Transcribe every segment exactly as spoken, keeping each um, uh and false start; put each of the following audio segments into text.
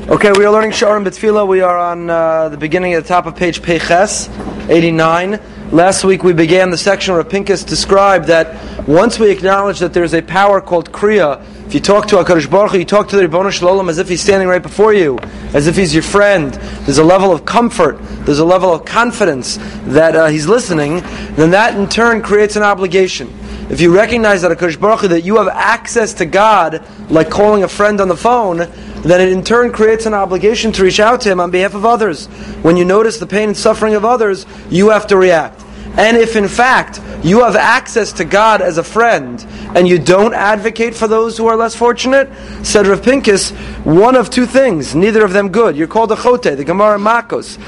Okay, we are learning Sha'arim B'Tefillah. We are on uh, the beginning at the top of page Peiches, eighty-nine. Last week we began the section where Pinchas described that once we acknowledge that there's a power called Kriya, if you talk to HaKadosh Baruch Hu, you talk to the Ribono Shel Olam as if he's standing right before you, as if he's your friend. There's a level of comfort, there's a level of confidence that uh, he's listening, then that in turn creates an obligation. If you recognize that HaKadosh Baruch Hu, that you have access to God, like calling a friend on the phone, then it in turn creates an obligation to reach out to Him on behalf of others. When you notice the pain and suffering of others, you have to react. And if in fact you have access to God as a friend and you don't advocate for those who are less fortunate, said Rav Pinchas, one of two things, neither of them good. You're called a chote, the Gemara Makos,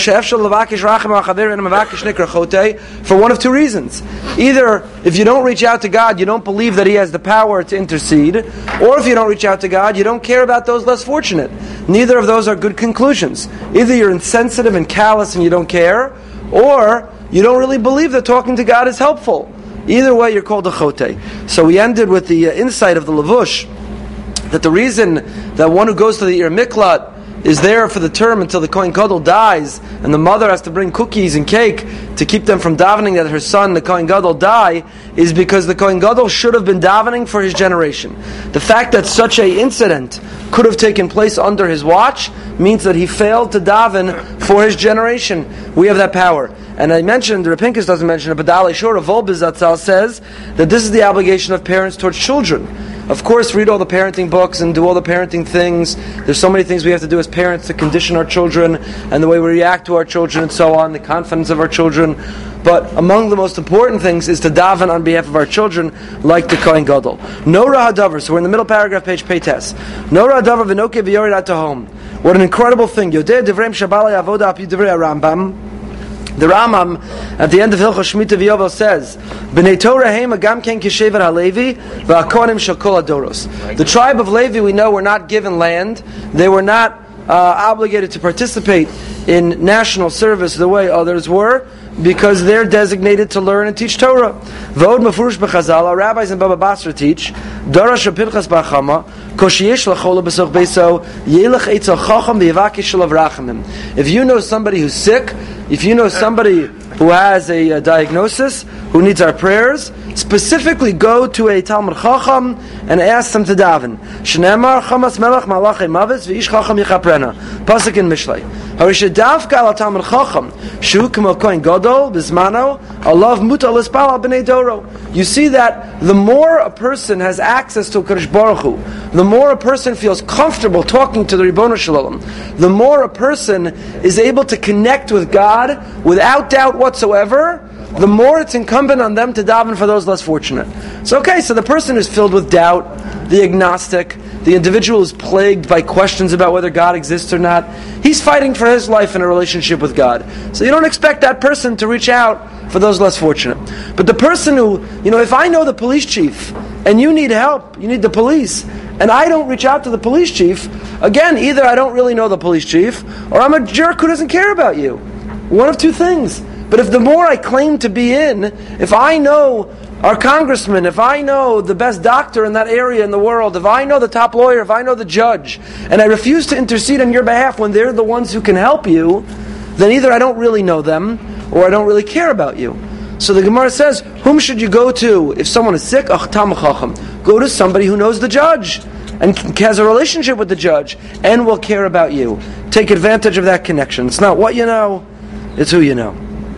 for one of two reasons. Either if you don't reach out to God, you don't believe that He has the power to intercede, or if you don't reach out to God, you don't care about those less fortunate. Neither of those are good conclusions. Either you're insensitive and callous and you don't care, or you don't really believe that talking to God is helpful. Either way, you're called a chote. So we ended with the uh, insight of the Levush, that the reason that one who goes to the Ir Miklat is there for the term until the Kohen Gadol dies, and the mother has to bring cookies and cake to keep them from davening that her son, the Kohen Gadol, die, is because the Kohen Gadol should have been davening for his generation. The fact that such a incident could have taken place under his watch means that he failed to daven for his generation. We have that power. And I mentioned, Rav Pinchas doesn't mention it, but Dalei Shor Volbez Zatzal says that this is the obligation of parents towards children. Of course, read all the parenting books and do all the parenting things. There's so many things we have to do as parents to condition our children and the way we react to our children and so on, the confidence of our children. But among the most important things is to daven on behalf of our children, like the Kohen Gadol. Nora Hadavar, so we're in the middle paragraph, page Peites. Nora Hadavar v'noke v'yored at home. What an incredible thing. Yodeh divrei shabalei avoda api divrei Rambam. The Rambam at the end of Hilchos Shemitah V'Yovel says, "Bnei Torah heim agam ken kishevet haLevi v'akonim shel kol hadoros." The tribe of Levi, we know, were not given land; they were not uh, obligated to participate in national service the way others were, because they're designated to learn and teach Torah. V'od mefurush b'Chazal, our rabbis and Baba Basra teach, Darash Pinchas bar Chama, koshiyesh lachola b'soch beiso, yelech eitzel chacham v'yavakish shel avrachamim. If you know somebody who's sick, if you know somebody who has a, a diagnosis, who needs our prayers, specifically go to a Talmud Chacham and ask them to daven. Shneimar chamas melech malachei mavis v'ish chacham yichaprena. Pasuk in Mishlei. Harisha davka al Talmud Chacham shu k'mo kohen gadol b'zmano alav mutar l'spal al b'nei doro. You see that the more a person has access to HaKadosh Baruch Hu, the more a person feels comfortable talking to the Ribono Shel Olam, the more a person is able to connect with God without doubt whatsoever, the more it's incumbent on them to daven for those less fortunate. So okay, so the person who's filled with doubt, the agnostic, the individual who's plagued by questions about whether God exists or not, he's fighting for his life in a relationship with God. So you don't expect that person to reach out for those less fortunate. But the person who, you know, if I know the police chief and you need help, you need the police, and I don't reach out to the police chief, again, either I don't really know the police chief, or I'm a jerk who doesn't care about you. One of two things. But if the more I claim to be in, if I know our congressman, if I know the best doctor in that area in the world, if I know the top lawyer, if I know the judge, and I refuse to intercede on your behalf when they're the ones who can help you, then either I don't really know them, or I don't really care about you. So the Gemara says, whom should you go to if someone is sick? Ach, Talmud Chacham. Go to somebody who knows the judge, and has a relationship with the judge, and will care about you. Take advantage of that connection. It's not what you know, it's who you know.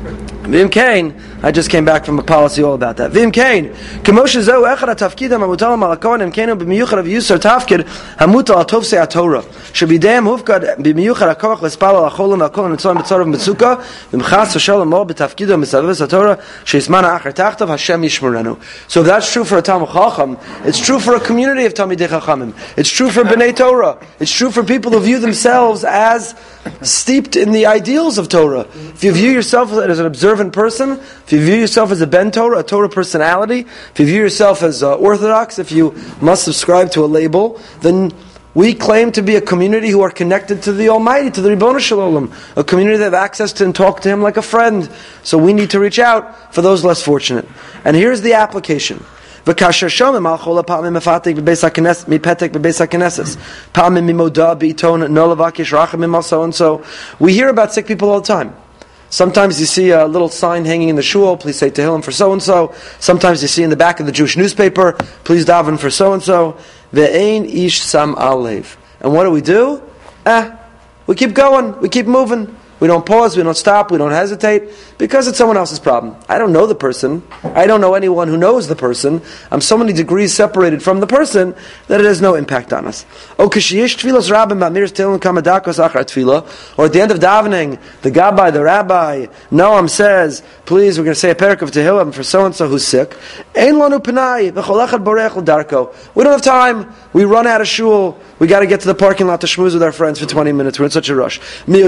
V'im Kain, I just came back from a policy all about that. V'im Kain, k'moshe zeu echad ha-tafkid ha-mutal ha-malakon em b'miyuchad ha-v'yusar tafkid ha-mutal ha-tovsei ha-torah shebideim hufkad b'miyuchad ha-koach l'spal ha-cholim ha-kolim ha-tzorem b'tzorem b'tzukah v'mchas ha-shalom mo b'tafkid ha-misaveves ha-torah she'isman ha-achar tachtav Hashem yishmerenu. So if that's true for a Talmud Chacham, it's true for a community of Talmidei Chachamim. It's true for B'nai Torah. It's true for people who view themselves as steeped in the ideals of Torah. If you view yourself as an observant person, if you view yourself as a Ben Torah, a Torah personality, if you view yourself as uh, Orthodox, if you must subscribe to a label, then we claim to be a community who are connected to the Almighty, to the Ribono Shel Olam, a community that have access to and talk to Him like a friend. So we need to reach out for those less fortunate. And here's the application. וכאשר שומעים על כל הפעמים מפתק בבייס הכנס, מפתק בבייס הכנסס, פעמים ממודע בעיתון, no לבקש רחמים על so and so. We hear about sick people all the time. Sometimes you see a little sign hanging in the shul, please say Tehillim for so and so. Sometimes you see in the back of the Jewish newspaper, please daven for so and so. Ve'ein ish sam alev. And what do we do? Eh, we keep going, we keep moving. We don't pause, we don't stop, we don't hesitate, because it's someone else's problem. I don't know the person. I don't know anyone who knows the person. I'm so many degrees separated from the person that it has no impact on us. Or at the end of davening, the gabbai, the rabbi, Noam says, please, we're going to say a parak of Tehillim for so-and-so who's sick. We don't have time. We run out of shul. We got to get to the parking lot to schmooze with our friends for twenty minutes. We're in such a rush. Who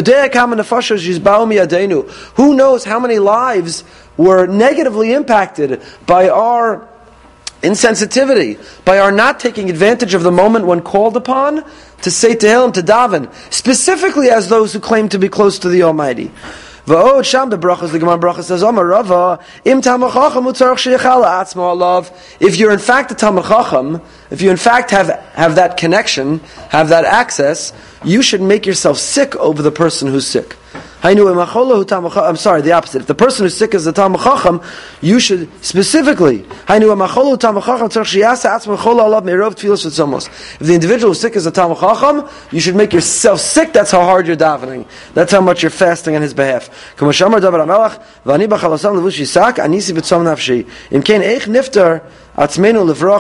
knows how many lives were negatively impacted by our insensitivity, by our not taking advantage of the moment when called upon to say Tehillim, to daven, specifically as those who claim to be close to the Almighty. V'od sham the brachas, the Gemara bracha says, Amar Rava, im Talmid Chacham utzarich sheyachal atzmo alav. If you're in fact a Talmid Chacham, if you in fact have, have that connection, have that access, you should make yourself sick over the person who's sick. I'm sorry, the opposite. If the person who's sick is the Talmid Chacham, you should specifically. If the individual who's sick is a Talmid Chacham, you should make yourself sick. That's how hard you're davening. That's how much you're fasting on his behalf. It's like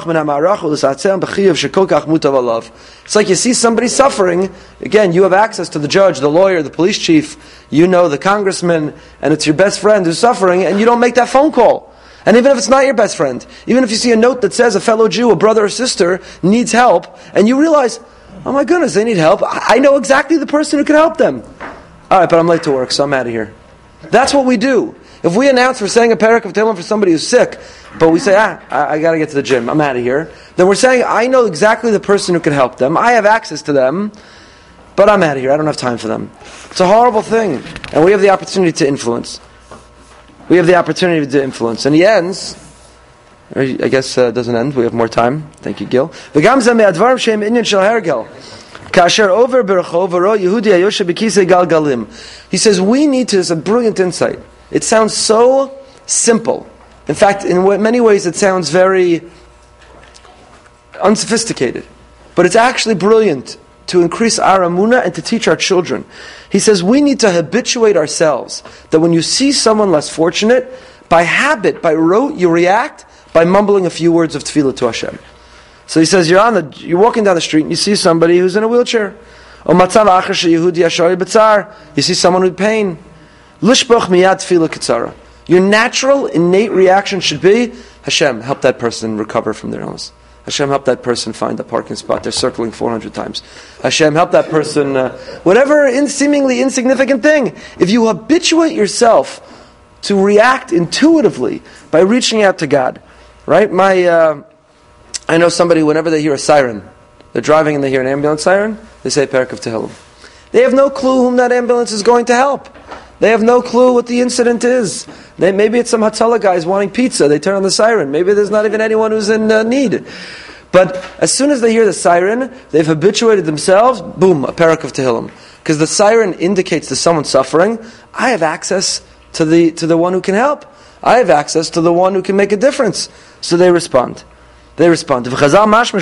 you see somebody suffering. Again, you have access to the judge, the lawyer, the police chief. You know the congressman, and it's your best friend who's suffering, and you don't make that phone call. And even if it's not your best friend, even if you see a note that says a fellow Jew, a brother or sister, needs help, and you realize, oh my goodness, they need help. I know exactly the person who can help them. All right, but I'm late to work, so I'm out of here. That's what we do. If we announce we're saying a parak of Tehillim for somebody who's sick, but we say, ah, I, I got to get to the gym, I'm out of here, then we're saying, I know exactly the person who can help them, I have access to them, but I'm out of here, I don't have time for them. It's a horrible thing, and we have the opportunity to influence. We have the opportunity to influence. And he ends, I guess it uh, doesn't end, we have more time. Thank you, Gil. Kasher over berachov v'ro Yehudi hayoshev b'kisei galgalim. He says we need to. It's a brilliant insight. It sounds so simple. In fact, in many ways, it sounds very unsophisticated, but it's actually brilliant to increase our emunah and to teach our children. He says we need to habituate ourselves that when you see someone less fortunate, by habit, by rote, you react by mumbling a few words of tefillah to Hashem. So he says, you're on the, you're walking down the street and you see somebody who's in a wheelchair. You see someone with pain. Your natural, innate reaction should be, Hashem, help that person recover from their illness. Hashem, help that person find a parking spot. They're circling four hundred times. Hashem, help that person, uh, whatever in seemingly insignificant thing. If you habituate yourself to react intuitively by reaching out to God, right? My... Uh, I know somebody, whenever they hear a siren, they're driving and they hear an ambulance siren, they say parak of Tehillim. They have no clue whom that ambulance is going to help. They have no clue what the incident is. They, maybe it's some Hatzalah guys wanting pizza. They turn on the siren. Maybe there's not even anyone who's in uh, need. But as soon as they hear the siren, they've habituated themselves, boom, a parak of Tehillim. Because the siren indicates to someone suffering, I have access to the to the one who can help. I have access to the one who can make a difference. So they respond. They respond. Gemara in Shabbos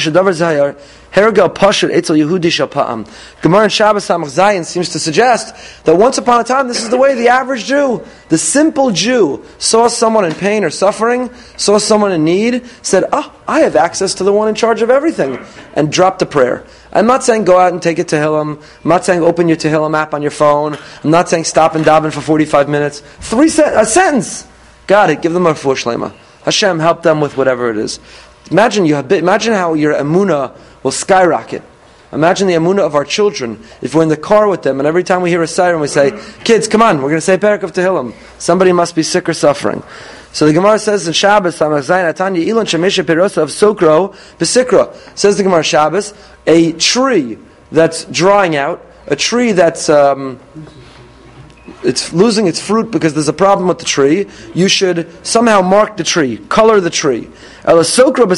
Samach Zayin seems to suggest that once upon a time, this is the way the average Jew, the simple Jew, saw someone in pain or suffering, saw someone in need, said, oh, I have access to the one in charge of everything, and dropped a prayer. I'm not saying go out and take a Tehillim. I'm not saying open your Tehillim app on your phone. I'm not saying stop and daven for forty-five minutes. Three sen- a sentence. Got it. Give them a refuah shlema. Hashem, help them with whatever it is. Imagine you have, imagine how your emunah will skyrocket. Imagine the emunah of our children. If we're in the car with them, and every time we hear a siren, we say, "Kids, come on, we're going to say parak of Tehillim. Somebody must be sick or suffering." So the Gemara says in Shabbos, "Samach Zayin Atanya Ilon Shemesha Perosa of Sokro Besikra." Says the Gemara Shabbos, a tree that's drying out, a tree that's um, it's losing its fruit because there's a problem with the tree, you should somehow mark the tree, color the tree. Says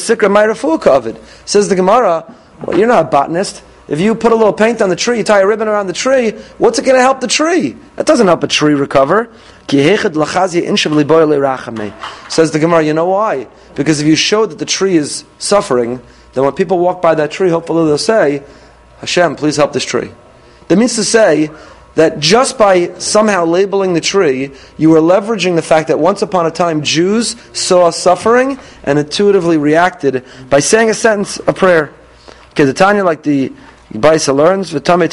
the Gemara, well, you're not a botanist. If you put a little paint on the tree, you tie a ribbon around the tree, what's it going to help the tree? That doesn't help a tree recover. Says the Gemara, you know why? Because if you show that the tree is suffering, then when people walk by that tree, hopefully they'll say, Hashem, please help this tree. That means to say that just by somehow labeling the tree, you are leveraging the fact that once upon a time Jews saw suffering and intuitively reacted by saying a sentence, a prayer. Okay, the Tanya, like the Baisa learns,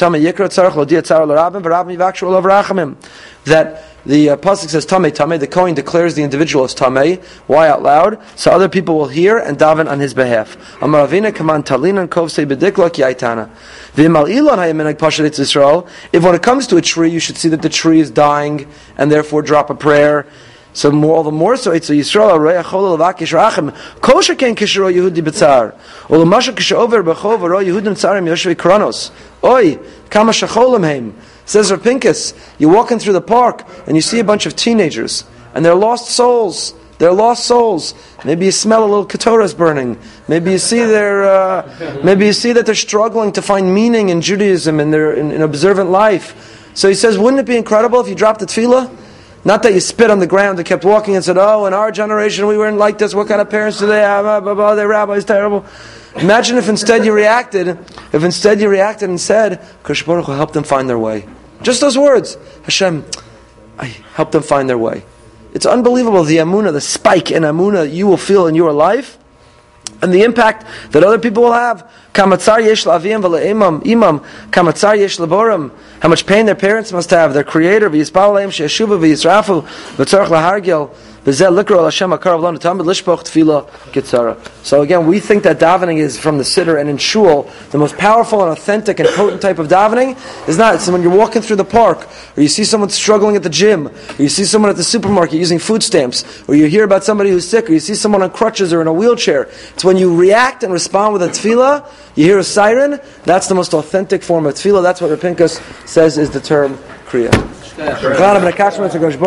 that the uh, pasuk says Tamei Tamei, the Kohen declares the individual as Tamei. Why out loud? So other people will hear and daven on his behalf. Amar Avina kaman talinan kovsei bedikla ki aitana. V'mal ilon hayemenek pashat etz Yisrael. If when it comes to a tree, you should see that the tree is dying and therefore drop a prayer. So more, all the more so, it's a Yisrael arei achol levakish rachem. Kol sheken kishro Yehudi b'tzar. Ol masha kishover b'chov aro Yehudim tzarim yoshvei kronos. Oy, kama shacholim heim. Says Rav Pinkus, you're walking through the park and you see a bunch of teenagers and they're lost souls. They're lost souls. Maybe you smell a little ketoras burning. Maybe you see they're, uh, maybe you see that they're struggling to find meaning in Judaism and their in, in observant life. So he says, wouldn't it be incredible if you dropped the tefillah? Not that you spit on the ground and kept walking and said, oh, in our generation we weren't like this. What kind of parents do they have? Blah, blah, blah, their rabbis terrible. Imagine if instead you reacted, if instead you reacted and said, Kadosh Baruch Hu, help them find their way. Just those words. Hashem, I help them find their way. It's unbelievable the amunah, the spike in amunah you will feel in your life, and the impact that other people will have. Kamatzar yesh la'avim v'le'imam imam. Kamatzar yesh laborim. How much pain their parents must have. Their creator v'yispal le'im she'eshuva v'yisrafu v'tzorach lahargil. So again, we think that davening is from the siddur and in shul. The most powerful and authentic and potent type of davening is not. It's when you're walking through the park, or you see someone struggling at the gym, or you see someone at the supermarket using food stamps, or you hear about somebody who's sick, or you see someone on crutches or in a wheelchair. It's when you react and respond with a tefillah, you hear a siren, that's the most authentic form of tefillah. That's what Rav Pinkus says is the term kriya.